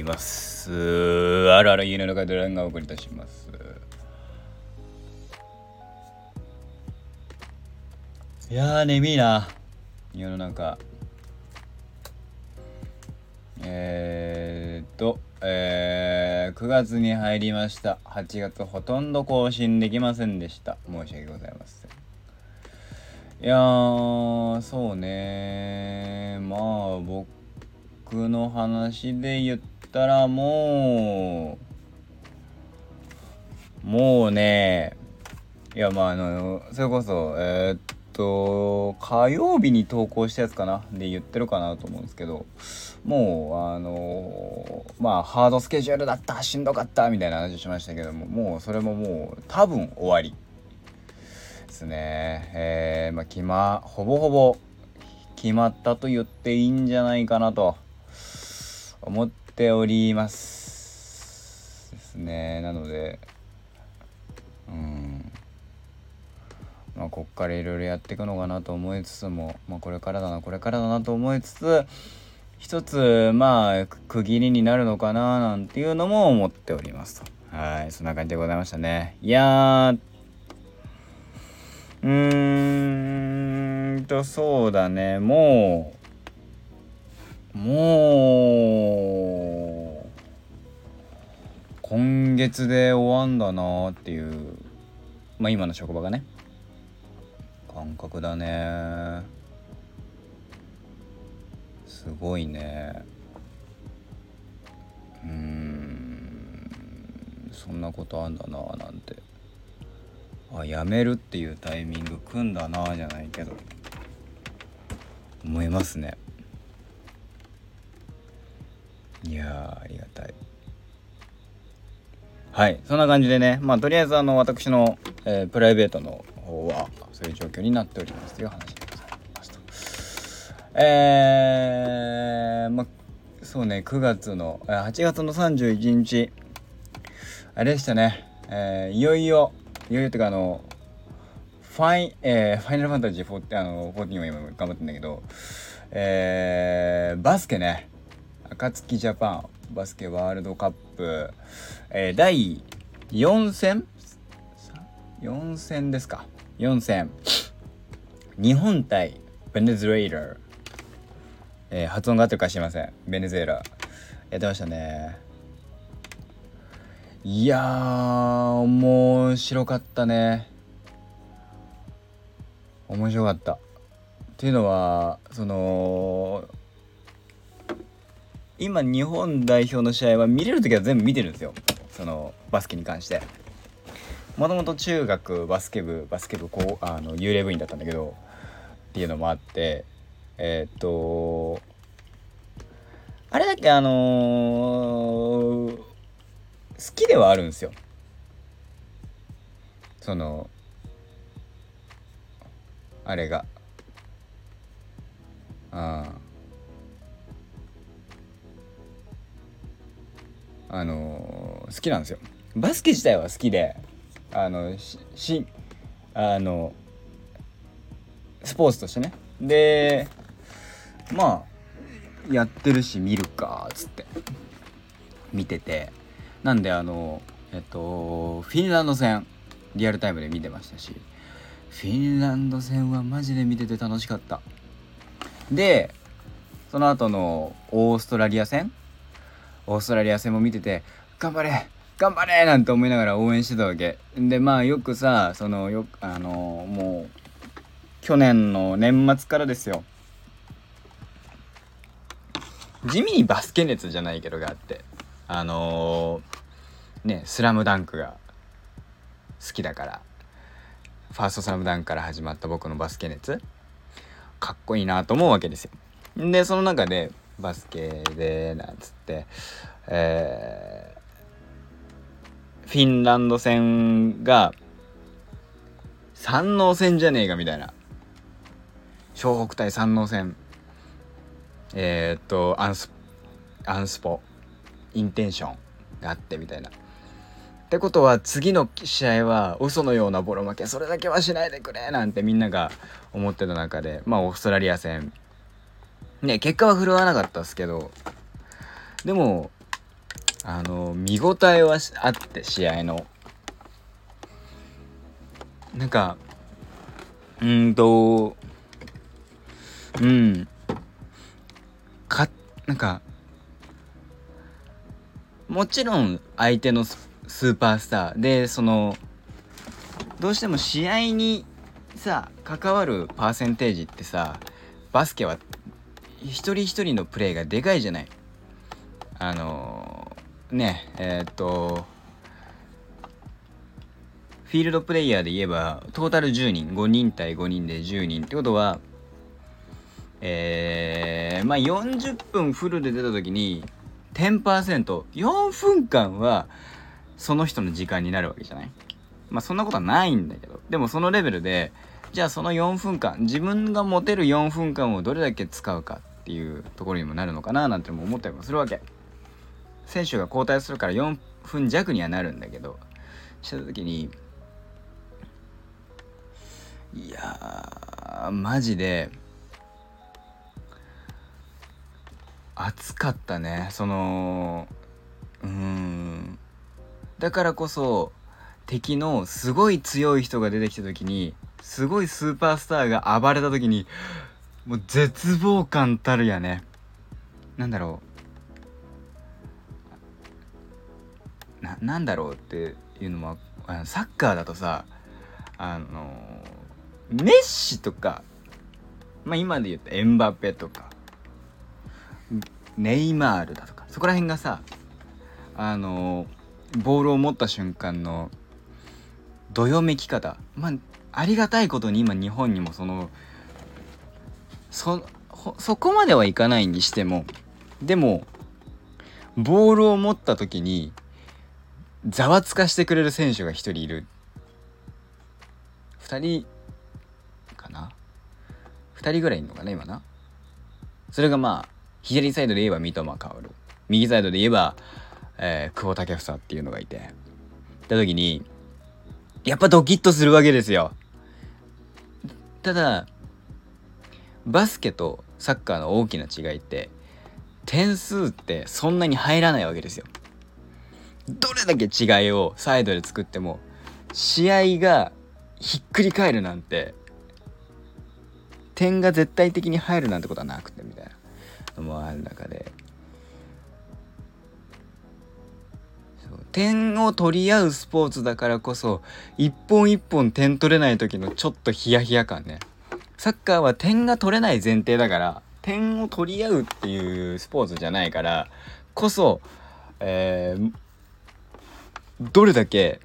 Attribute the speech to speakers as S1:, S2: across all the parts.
S1: ます。あるある家の中でランがお送りいたします。いやー眠いな世の中。9月に入りました。8月ほとんど更新できませんでした。申し訳ございません。いやーそうね、まあ僕の話で言ったらもうね、いやそれこそ火曜日に投稿したやつかなで言ってるかなと思うんですけど、もうハードスケジュールだった、しんどかったみたいな話しましたけども、もうそれももう多分終わりですね。ほぼほぼ決まったと言っていいんじゃないかなと思っておりますですね。なのでこっからいろいろやっていくのかなと思いつつも、これからだなと思いつつ、一つ区切りになるのかななんていうのも思っておりますと。はい、そんな感じでございましたね。いやそうだね、もう今月で終わんだなっていう、今の職場がね感覚だね。すごいね。そんなことあんだななんて、辞めるっていうタイミング来んだなじゃないけど思いますね。いやありがたい。はい、そんな感じでね、とりあえず私の、プライベートの方はそういう状況になっておりますという話でございますと。そうね、9月の8月の31日あれでしたね。いよいよっていうかファイナルファンタジー14を今頑張ってんだけど、バスケね、暁ジャパンバスケワールドカップ、第4戦ですか。4戦日本対ベネズエラ、発音が合ってるか知りません。ベネズエラやってましたね。いやー面白かったね。面白かったっていうのは、今日本代表の試合は見れるときは全部見てるんですよ。そのバスケに関してもともと中学バスケ部幽霊部員だったんだけどっていうのもあって、あれだけ好きではあるんですよ。あれが好きなんですよ。バスケ自体は好きで、スポーツとしてね。でやってるし見るかっつって見てて、なんでフィンランド戦リアルタイムで見てましたし、フィンランド戦はマジで見てて楽しかった。でその後のオーストラリア戦も見てて、頑張れなんて思いながら応援してたわけで、よくさもう去年の年末からですよ、地味にバスケ熱じゃないけどがあって、スラムダンクが好きだから、ファーストスラムダンクから始まった僕のバスケ熱かっこいいなと思うわけですよ。でその中でバスケでなんつって、フィンランド戦が山王戦じゃねえかみたいな、湘北対山王戦、アンスポインテンションがあってみたいな。ってことは次の試合は嘘のようなボロ負け、それだけはしないでくれなんてみんなが思ってた中で、オーストラリア戦ね、結果は振るわなかったですけど、でも見応えはあって、試合のなんかなんかもちろん相手のスーパースターで、どうしても試合にさ関わるパーセンテージってさ、バスケは一人一人のプレーがでかいじゃない。フィールドプレイヤーで言えばトータル10人、5人対5人で10人ってことは、40分フルで出た時に 10%、 4分間はその人の時間になるわけじゃない。そんなことはないんだけど、でもそのレベルで、じゃあその4分間、自分が持てる4分間をどれだけ使うかっていうところにもなるのかななんても思ったりもするわけ。選手が交代するから4分弱にはなるんだけど、した時にいやーマジで熱かったね。だからこそ敵のすごい強い人が出てきた時に、すごいスーパースターが暴れた時に、もう絶望感たるやね。なんだろうっていうのは、サッカーだとさ、メッシとか、今で言ったエンバペとかネイマールだとか、そこら辺がさ、ボールを持った瞬間のどよめき方、ありがたいことに今日本にもそこまではいかないにしても、でもボールを持った時にざわつかしてくれる選手が一人いる。2人かな、2人ぐらいいるのかな今な。それが左サイドで言えば三笘薫、右サイドで言えば、久保建英っていうのがいて、た時にやっぱドキッとするわけですよ。ただバスケとサッカーの大きな違いって、点数ってそんなに入らないわけですよ。どれだけ違いをサイドで作っても試合がひっくり返るなんて、点が絶対的に入るなんてことはなくてみたいなのもある中で、点を取り合うスポーツだからこそ、一本一本点取れない時のちょっとヒヤヒヤ感ね。サッカーは点が取れない前提だから、点を取り合うっていうスポーツじゃないからこそ、どれだけ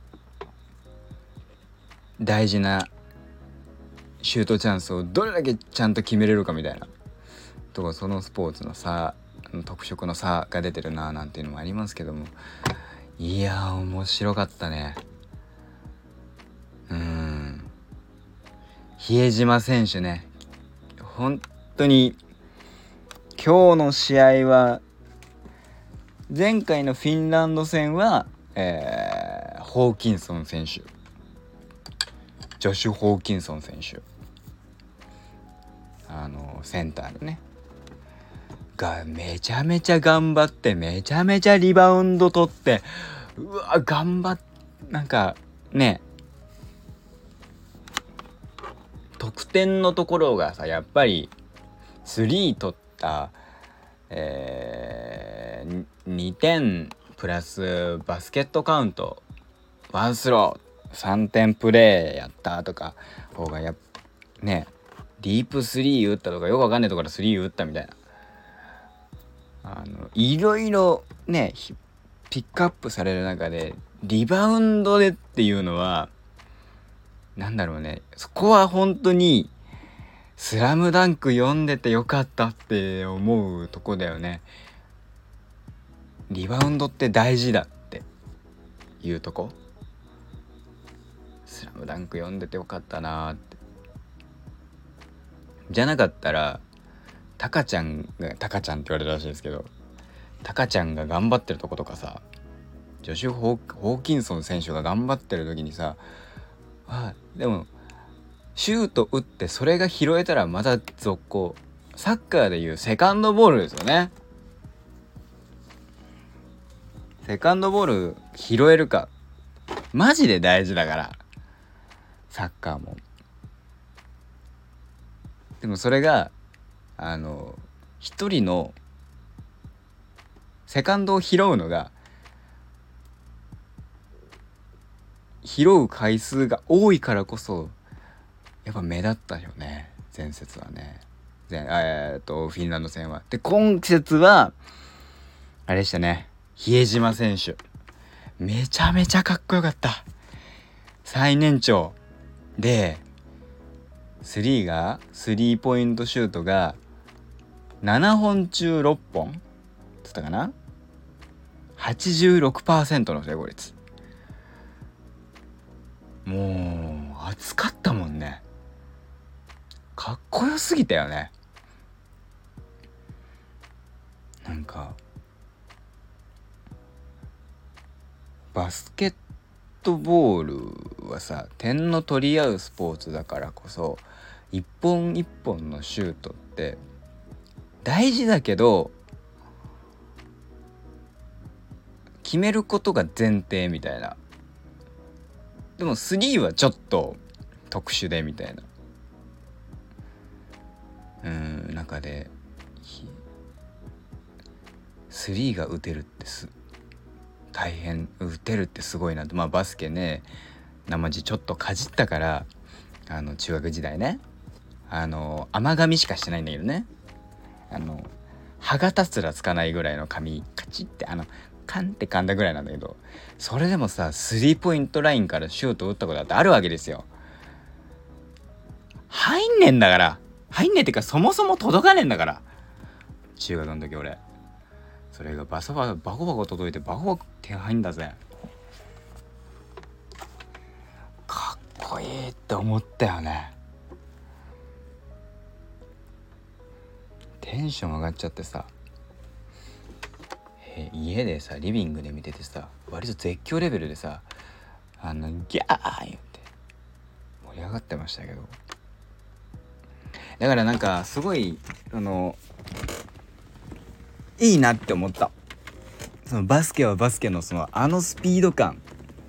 S1: 大事なシュートチャンスをどれだけちゃんと決めれるかみたいなとか、そのスポーツの差、特色の差が出てるななんていうのもありますけども、いやー面白かったね。比江島選手ね、本当に今日の試合は、前回のフィンランド戦は、ホーキンソン選手、ジョシュ・ホーキンソン選手、センターのねがめちゃめちゃ頑張って、めちゃめちゃリバウンド取って、うわ頑張っ、なんかね、得点のところがさ、やっぱり3取った、2点プラスバスケットカウント1スロー3点プレーやったとか方がディープ3打ったとか、よくわかんないところから3打ったみたいな、いろいろねピックアップされる中で、リバウンドでっていうのはそこは本当にスラムダンク読んでてよかったって思うとこだよね。リバウンドって大事だっていうとこ、スラムダンク読んでてよかったなって。じゃなかったらタカちゃんって言われるらしいですけど、タカちゃんが頑張ってるとことかさ、ジョシュ・ホーキンソン選手が頑張ってる時にさ、でもシュート打ってそれが拾えたらまた続行。サッカーでいうセカンドボールですよね。 セカンドボール拾えるかマジで大事だから、サッカーも。でもそれが一人のセカンドを拾うのが、拾う回数が多いからこそやっぱ目立ったよね、前節はね。フィンランド戦は。で今節はあれでしたね、比江島選手めちゃめちゃかっこよかった。最年長でスリーポイントシュートが7本中6本つったかな、 86% の成功率。もう熱かったもんね。かっこよすぎたよね。なんかバスケットボールはさ、点の取り合うスポーツだからこそ、一本一本のシュートって大事だけど決めることが前提みたいな。でもスリーはちょっと特殊でみたいな中で、スリーが打てるって大変、打てるってすごいなと。まあバスケね、生地ちょっとかじったから、中学時代ね、甘噛みしかしてないんだけどね、歯が立つらつかないぐらいの紙カチッてカンって噛んだぐらいなんだけど、それでもさ、スリーポイントラインからシュート打ったことだってあるわけですよ。入んねえんだから、入んねえってかそもそも届かねえんだから、中学の時俺。それがバコバコ届いてバコバコ点入んだぜ。かっこいいって思ったよね。テンション上がっちゃってさ、家でさリビングで見ててさ、割と絶叫レベルでさギャー言って盛り上がってましたけど、だからなんかすごいいいなって思った。そのバスケはバスケのスピード感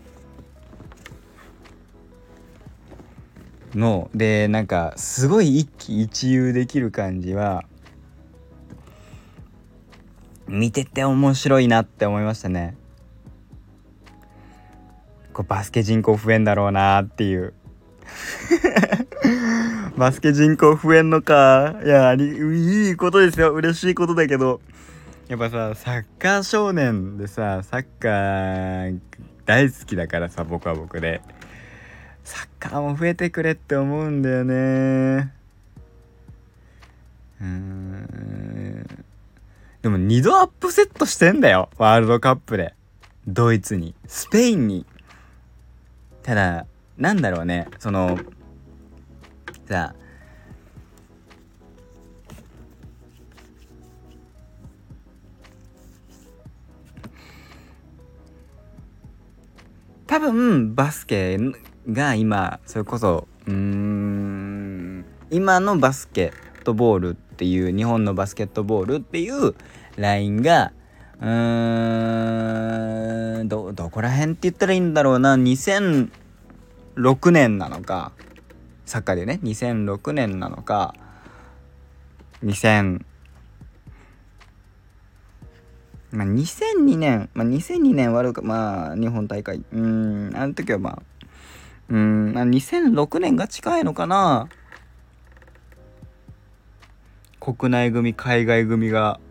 S1: ので、なんかすごい一喜一憂できる感じは見てて面白いなって思いましたね。バスケ人口増えんだろうなっていうバスケ人口増えんのか、いやいいことですよ、嬉しいことだけど、やっぱさ、サッカー少年でさ、サッカー大好きだからさ、僕は僕でサッカーも増えてくれって思うんだよね。でも2度アップセットしてんだよ、ワールドカップで。ドイツにスペインに。ただなんだろうね、さ、多分バスケが今それこそ今のバスケットボールっていう、日本のバスケットボールっていうラインがどこら辺って言ったらいいんだろうな、2006年なのか、サッカーでね2006年なのか、2002年2002年悪か、日本大会あの時は2006年が近いのかな。国内組海外組が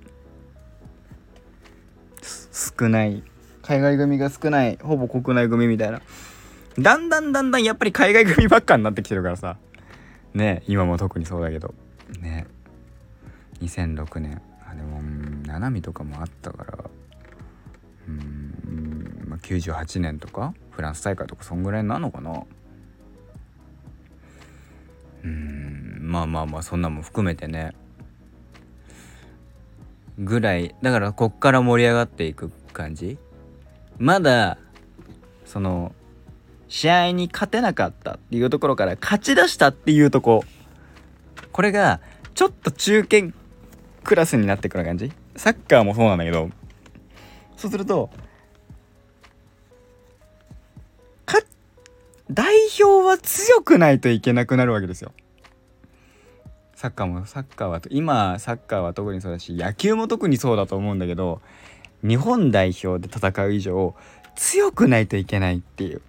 S1: 少ない、海外組が少ない、ほぼ国内組みたいな。だんだんやっぱり海外組ばっかになってきてるからさね、今も特にそうだけどね。2006年でも七海とかもあったから、98年とかフランス大会とかそんぐらいなのかな。そんなも含めてねぐらいだから、こっから盛り上がっていく感じ。まだ試合に勝てなかったっていうところから勝ち出したっていうとこれがちょっと中堅クラスになってくる感じ。サッカーもそうなんだけど、そうすると代表は強くないといけなくなるわけですよ。サッカーは今サッカーは特にそうだし、野球も特にそうだと思うんだけど、日本代表で戦う以上強くないといけないっていう。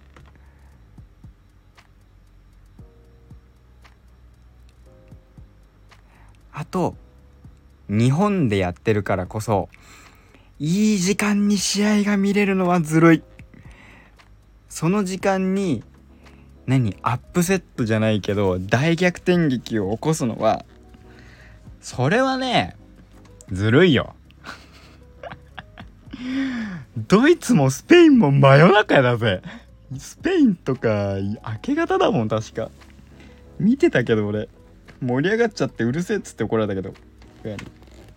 S1: あと日本でやってるからこそいい時間に試合が見れるのはずるい。その時間にアップセットじゃないけど大逆転劇を起こすのは、それはねずるいよ。ドイツもスペインも真夜中だぜ。スペインとか明け方だもん確か。見てたけど俺盛り上がっちゃってうるせえっつって怒られたけど、親に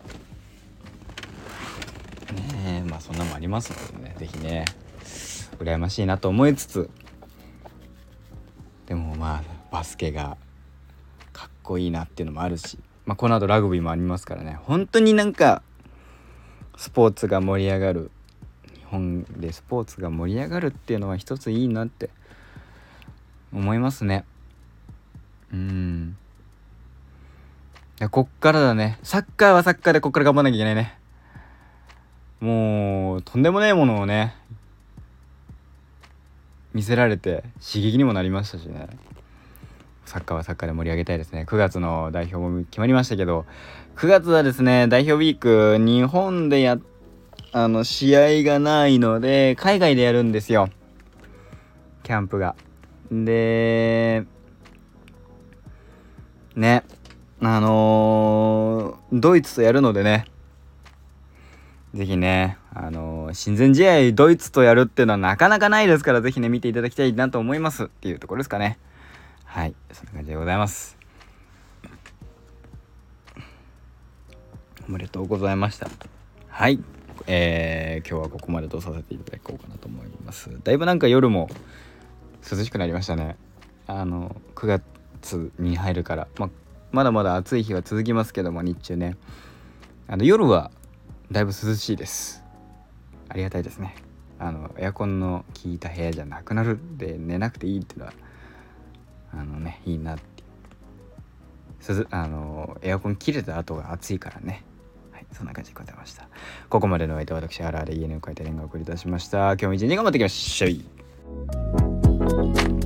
S1: ねえ、まあそんなもありますのでね、ぜひね羨ましいなと思いつつ、でもまあバスケがかっこいいなっていうのもあるし、まあこの後ラグビーもありますからね、本当にスポーツが盛り上がる、日本でスポーツが盛り上がるっていうのは一ついいなって思いますね。こっからだね。サッカーはサッカーでこっから頑張んなきゃいけないね。もうとんでもないものをね見せられて刺激にもなりましたしね。サッカーはサッカーで盛り上げたいですね。9月の代表も決まりましたけど、9月はですね代表ウィーク、日本で試合がないので海外でやるんですよ、キャンプが。でね、ドイツとやるのでね、ぜひね親善試合ドイツとやるっていうのはなかなかないですから、ぜひね見ていただきたいなと思いますっていうところですかね。はい、そんな感じでございます。おめでとうございました。はい、今日はここまでとさせていただこうかなと思います。だいぶ夜も涼しくなりましたね。9月に入るから、まだまだ暑い日は続きますけども、日中ね夜はだいぶ涼しいです。ありがたいですね。エアコンの効いた部屋じゃなくなるで寝なくていいっていうのはいいなって。エアコン切れた後が暑いからね。はい、そんな感じでございました。ここまでのお相手は私原で家に帰ってレンガを送り出しました。今日も一日頑張っていきましょう。